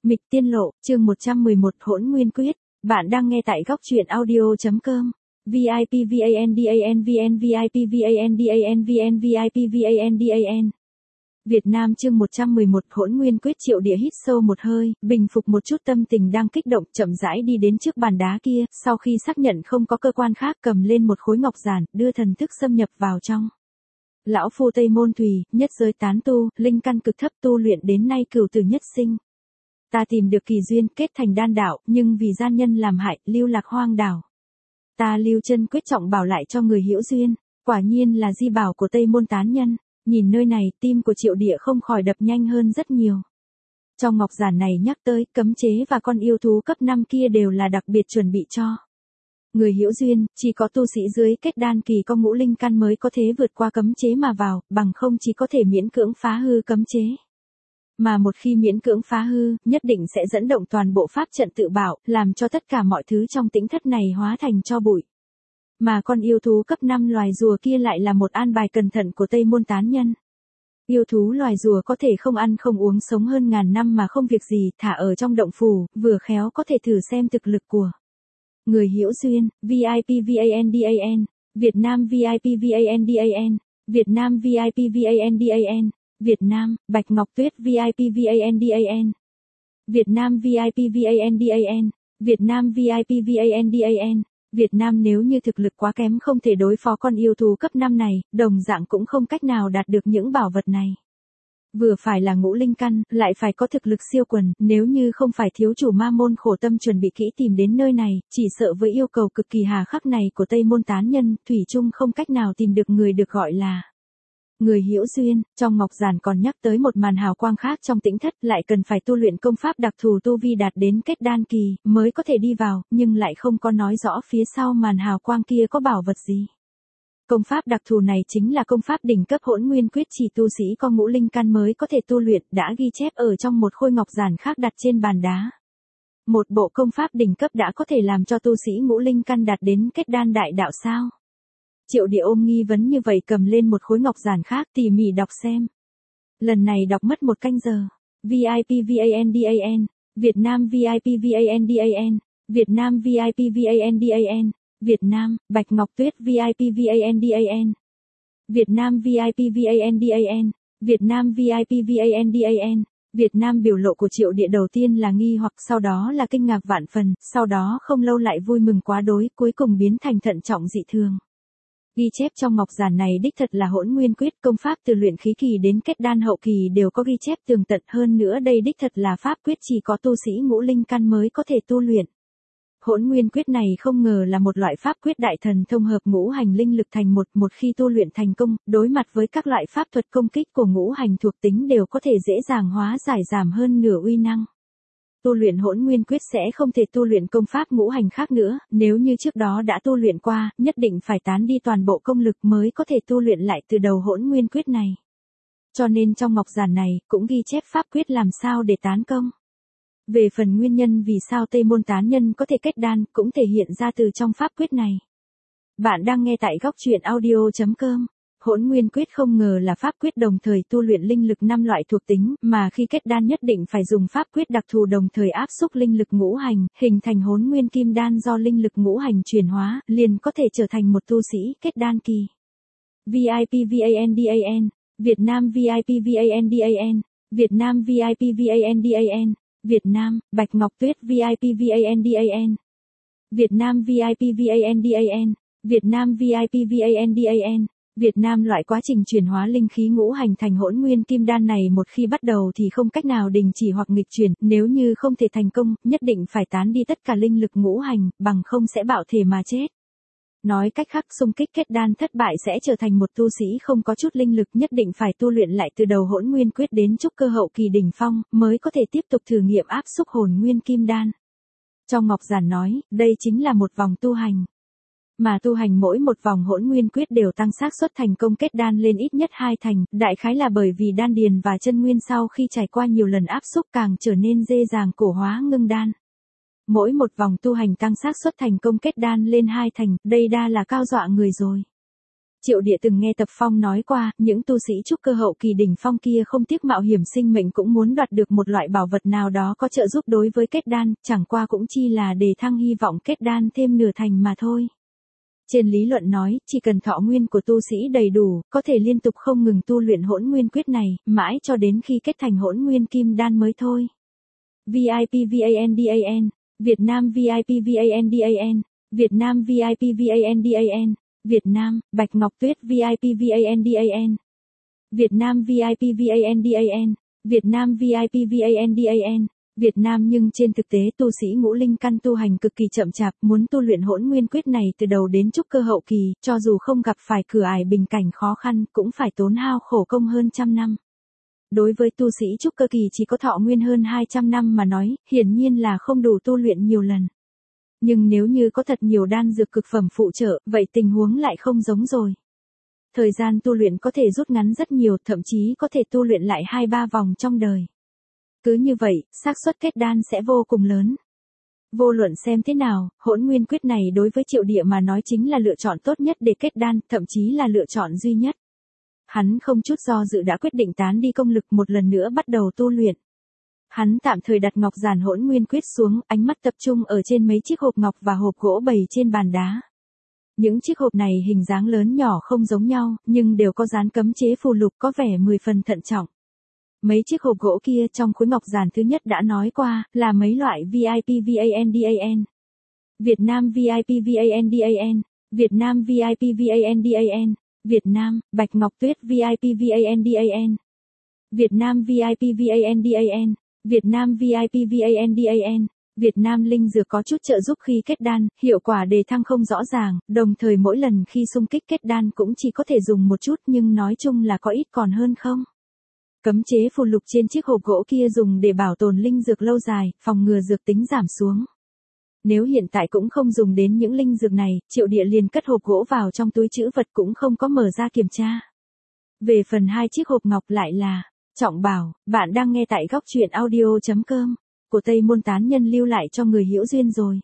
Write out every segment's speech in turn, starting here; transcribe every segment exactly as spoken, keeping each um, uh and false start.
Mịch Tiên Lộ, chương một trăm mười một Hỗn Nguyên Quyết. Bạn đang nghe tại góc truyện audio.com. vê i pê VANDAN VN vê i pê VANDAN VN vê i pê VANDAN. Việt Nam chương một trăm mười một Hỗn Nguyên Quyết. Triệu Địa hít sâu một hơi, bình phục một chút tâm tình đang kích động, chậm rãi đi đến trước bàn đá kia, sau khi xác nhận không có cơ quan khác, cầm lên một khối ngọc giản, đưa thần thức xâm nhập vào trong. Lão phu Tây Môn Thùy, nhất giới tán tu, linh căn cực thấp, tu luyện đến nay cửu tử nhất sinh. Ta tìm được kỳ duyên, kết thành đan đạo, nhưng vì gian nhân làm hại, lưu lạc hoang đảo. Ta lưu chân quyết trọng bảo lại cho người hữu duyên, quả nhiên là di bảo của Tây Môn tán nhân. Nhìn nơi này, tim của Triệu Địa không khỏi đập nhanh hơn rất nhiều. Trong ngọc giản này nhắc tới, cấm chế và con yêu thú cấp năm kia đều là đặc biệt chuẩn bị cho người hữu duyên, chỉ có tu sĩ dưới kết đan kỳ có ngũ linh căn mới có thể vượt qua cấm chế mà vào, bằng không chỉ có thể miễn cưỡng phá hư cấm chế. Mà một khi miễn cưỡng phá hư, nhất định sẽ dẫn động toàn bộ pháp trận tự bảo, làm cho tất cả mọi thứ trong tĩnh thất này hóa thành tro bụi. Mà con yêu thú cấp năm loài rùa kia lại là một an bài cẩn thận của Tây Môn tán nhân. Yêu thú loài rùa có thể không ăn không uống sống hơn ngàn năm mà không việc gì, thả ở trong động phủ, vừa khéo có thể thử xem thực lực của người hữu duyên. vê i pê VANDAN, Việt Nam vê i pê VANDAN, Việt Nam vê i pê VANDAN, Việt Nam, Bạch Ngọc Tuyết vê i pê VANDAN, Việt Nam vê i pê VANDAN, Việt Nam vê i pê VANDAN, Việt Nam. Nếu như thực lực quá kém không thể đối phó con yêu thú cấp năm này, đồng dạng cũng không cách nào đạt được những bảo vật này. Vừa phải là ngũ linh căn, lại phải có thực lực siêu quần, nếu như không phải thiếu chủ ma môn khổ tâm chuẩn bị kỹ tìm đến nơi này, chỉ sợ với yêu cầu cực kỳ hà khắc này của Tây Môn tán nhân, thủy chung không cách nào tìm được người được gọi là người hữu duyên. Trong ngọc giản còn nhắc tới một màn hào quang khác trong tĩnh thất, lại cần phải tu luyện công pháp đặc thù, tu vi đạt đến kết đan kỳ mới có thể đi vào, nhưng lại không có nói rõ phía sau màn hào quang kia có bảo vật gì. Công pháp đặc thù này chính là công pháp đỉnh cấp Hỗn Nguyên Quyết, chỉ tu sĩ có ngũ linh căn mới có thể tu luyện, đã ghi chép ở trong một khối ngọc giản khác đặt trên bàn đá. Một bộ công pháp đỉnh cấp đã có thể làm cho tu sĩ ngũ linh căn đạt đến kết đan đại đạo sao? Triệu Địa ôm nghi vấn như vậy, cầm lên một khối ngọc giản khác tỉ mỉ đọc xem. Lần này đọc mất một canh giờ. vê i pê VANDAN, Việt Nam vê i pê VANDAN, Việt Nam vê i pê VANDAN, Việt Nam, Bạch Ngọc Tuyết vê i pê VANDAN, Việt Nam vê i pê VANDAN, Việt Nam vê i pê VANDAN. Việt Nam. Biểu lộ của Triệu Địa đầu tiên là nghi hoặc, sau đó là kinh ngạc vạn phần, sau đó không lâu lại vui mừng quá đối, cuối cùng biến thành thận trọng dị thường. Ghi chép trong ngọc giản này đích thật là Hỗn Nguyên Quyết, công pháp từ luyện khí kỳ đến kết đan hậu kỳ đều có ghi chép tường tận, hơn nữa đây đích thật là pháp quyết chỉ có tu sĩ ngũ linh căn mới có thể tu luyện. Hỗn Nguyên Quyết này không ngờ là một loại pháp quyết đại thần thông hợp ngũ hành linh lực thành một, một khi tu luyện thành công, đối mặt với các loại pháp thuật công kích của ngũ hành thuộc tính đều có thể dễ dàng hóa giải, giảm hơn nửa uy năng. Tu luyện Hỗn Nguyên Quyết sẽ không thể tu luyện công pháp ngũ hành khác nữa, nếu như trước đó đã tu luyện qua, nhất định phải tán đi toàn bộ công lực mới có thể tu luyện lại từ đầu Hỗn Nguyên Quyết này. Cho nên trong ngọc giản này, cũng ghi chép pháp quyết làm sao để tán công. Về phần nguyên nhân vì sao Tây Môn tán nhân có thể kết đan, cũng thể hiện ra từ trong pháp quyết này. Bạn đang nghe tại góc truyện audio.com. Hỗn Nguyên Quyết không ngờ là pháp quyết đồng thời tu luyện linh lực năm loại thuộc tính, mà khi kết đan nhất định phải dùng pháp quyết đặc thù đồng thời áp xúc linh lực ngũ hành, hình thành Hỗn Nguyên Kim Đan do linh lực ngũ hành chuyển hóa, liền có thể trở thành một tu sĩ kết đan kỳ. vê i pê VANDAN, Việt Nam vê i pê VANDAN, Việt Nam vê i pê VANDAN, Việt Nam, Bạch Ngọc Tuyết vê i pê VANDAN, Việt Nam vê i pê VANDAN, Việt Nam vê i pê VANDAN. Việt Nam. Loại quá trình chuyển hóa linh khí ngũ hành thành Hỗn Nguyên Kim Đan này một khi bắt đầu thì không cách nào đình chỉ hoặc nghịch chuyển, nếu như không thể thành công, nhất định phải tán đi tất cả linh lực ngũ hành, bằng không sẽ bạo thể mà chết. Nói cách khác, xung kích kết đan thất bại sẽ trở thành một tu sĩ không có chút linh lực, nhất định phải tu luyện lại từ đầu Hỗn Nguyên Quyết đến trúc cơ hậu kỳ đỉnh phong, mới có thể tiếp tục thử nghiệm áp xúc Hỗn Nguyên Kim Đan. Trong ngọc giản nói, đây chính là một vòng tu hành. Mà tu hành mỗi một vòng Hỗn Nguyên Quyết đều tăng xác suất thành công kết đan lên ít nhất hai thành, đại khái là bởi vì đan điền và chân nguyên sau khi trải qua nhiều lần áp xúc càng trở nên dễ dàng cổ hóa ngưng đan. Mỗi một vòng tu hành tăng xác suất thành công kết đan lên hai thành, đây đa là cao dọa người rồi. Triệu Địa từng nghe Tập Phong nói qua, những tu sĩ trúc cơ hậu kỳ đỉnh phong kia không tiếc mạo hiểm sinh mệnh cũng muốn đoạt được một loại bảo vật nào đó có trợ giúp đối với kết đan, chẳng qua cũng chi là để thăng hy vọng kết đan thêm nửa thành mà thôi. Trên lý luận nói, chỉ cần thọ nguyên của tu sĩ đầy đủ, có thể liên tục không ngừng tu luyện hỗn nguyên quyết này, mãi cho đến khi kết thành hỗn nguyên kim đan mới thôi. vê i pê VANDAN, Việt Nam vê i pê VANDAN, Việt Nam vê i pê VANDAN, Việt Nam, Bạch Ngọc Tuyết vê i pê VANDAN, Việt Nam vê i pê VANDAN, Việt Nam vê i pê VANDAN, Việt Nam. Nhưng trên thực tế tu sĩ ngũ linh căn tu hành cực kỳ chậm chạp, muốn tu luyện hỗn nguyên quyết này từ đầu đến trúc cơ hậu kỳ, cho dù không gặp phải cửa ải bình cảnh khó khăn, cũng phải tốn hao khổ công hơn trăm năm. Đối với tu sĩ trúc cơ kỳ chỉ có thọ nguyên hơn hai trăm năm mà nói, hiển nhiên là không đủ tu luyện nhiều lần. Nhưng nếu như có thật nhiều đan dược cực phẩm phụ trợ, vậy tình huống lại không giống rồi. Thời gian tu luyện có thể rút ngắn rất nhiều, thậm chí có thể tu luyện lại hai ba vòng trong đời. Cứ như vậy, xác suất kết đan sẽ vô cùng lớn. Vô luận xem thế nào, hỗn nguyên quyết này đối với Triệu Địa mà nói chính là lựa chọn tốt nhất để kết đan, thậm chí là lựa chọn duy nhất. Hắn không chút do dự đã quyết định tán đi công lực một lần nữa bắt đầu tu luyện. Hắn tạm thời đặt ngọc giản hỗn nguyên quyết xuống, ánh mắt tập trung ở trên mấy chiếc hộp ngọc và hộp gỗ bày trên bàn đá. Những chiếc hộp này hình dáng lớn nhỏ không giống nhau, nhưng đều có dán cấm chế phù lục có vẻ mười phần thận trọng. Mấy chiếc hộp gỗ kia trong khối ngọc giản thứ nhất đã nói qua, là mấy loại vê i pê VANDAN. Việt Nam vê i pê VANDAN, Việt Nam vê i pê VANDAN, Việt Nam, Bạch Ngọc Tuyết vê i pê VANDAN, Việt Nam vê i pê VANDAN, Việt Nam vê i pê VANDAN, Việt Nam linh dược có chút trợ giúp khi kết đan, hiệu quả đề thăng không rõ ràng, đồng thời mỗi lần khi xung kích kết đan cũng chỉ có thể dùng một chút nhưng nói chung là có ít còn hơn không. Cấm chế phù lục trên chiếc hộp gỗ kia dùng để bảo tồn linh dược lâu dài, phòng ngừa dược tính giảm xuống. Nếu hiện tại cũng không dùng đến những linh dược này, Triệu Địa liền cất hộp gỗ vào trong túi trữ vật cũng không có mở ra kiểm tra. Về phần hai chiếc hộp ngọc lại là trọng bảo. Bạn đang nghe tại góc truyện audio chấm com của Tây Môn Tán Nhân lưu lại cho người hữu duyên rồi.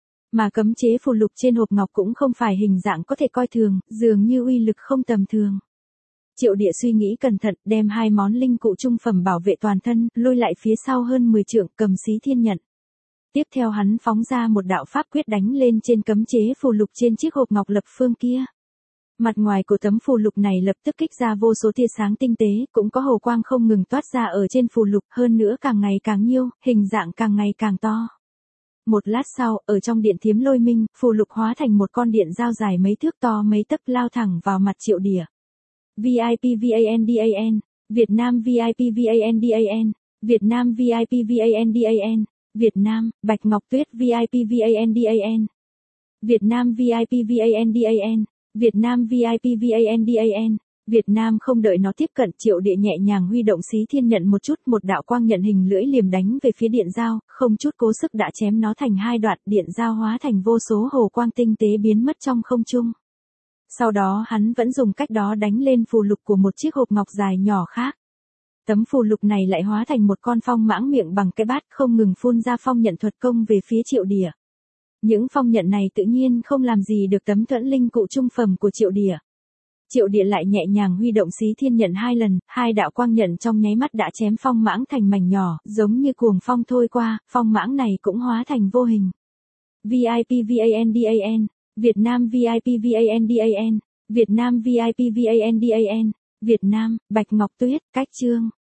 Mà cấm chế phù lục trên hộp ngọc cũng không phải hình dạng có thể coi thường, dường như uy lực không tầm thường. Triệu Địa suy nghĩ cẩn thận, đem hai món linh cụ trung phẩm bảo vệ toàn thân, lùi lại phía sau hơn mười trượng, cầm xí thiên nhận. Tiếp theo hắn phóng ra một đạo pháp quyết đánh lên trên cấm chế phù lục trên chiếc hộp ngọc lập phương kia. Mặt ngoài của tấm phù lục này lập tức kích ra vô số tia sáng tinh tế, cũng có hồ quang không ngừng toát ra ở trên phù lục, hơn nữa càng ngày càng nhiều, hình dạng càng ngày càng to. Một lát sau, ở trong điện thiếm lôi minh, phù lục hóa thành một con điện dao dài mấy thước to mấy tấc lao thẳng vào mặt Triệu Địa. vê i pê VANDAN, Việt Nam vê i pê VANDAN, Việt Nam vê i pê VANDAN, Việt Nam, Bạch Ngọc Tuyết vê i pê VANDAN, Việt Nam vê i pê VANDAN, Việt Nam vê i pê VANDAN, Việt Nam. Không đợi nó tiếp cận, Triệu Địa nhẹ nhàng huy động xí thiên nhận một chút, một đạo quang nhận hình lưỡi liềm đánh về phía điện dao, không chút cố sức đã chém nó thành hai đoạn, điện dao hóa thành vô số hồ quang tinh tế biến mất trong không trung. Sau đó hắn vẫn dùng cách đó đánh lên phù lục của một chiếc hộp ngọc dài nhỏ khác. Tấm phù lục này lại hóa thành một con phong mãng miệng bằng cái bát không ngừng phun ra phong nhận thuật công về phía Triệu Địa. Những phong nhận này tự nhiên không làm gì được tấm thuẫn linh cụ trung phẩm của Triệu Địa. Triệu Địa lại nhẹ nhàng huy động xí thiên nhận hai lần, hai đạo quang nhận trong nháy mắt đã chém phong mãng thành mảnh nhỏ, giống như cuồng phong thôi qua, phong mãng này cũng hóa thành vô hình. vê i pê VANDAN, Việt Nam vê i pê VANDAN, Việt Nam vê i pê VANDAN, Việt Nam, Bạch Ngọc Tuyết, cách chương.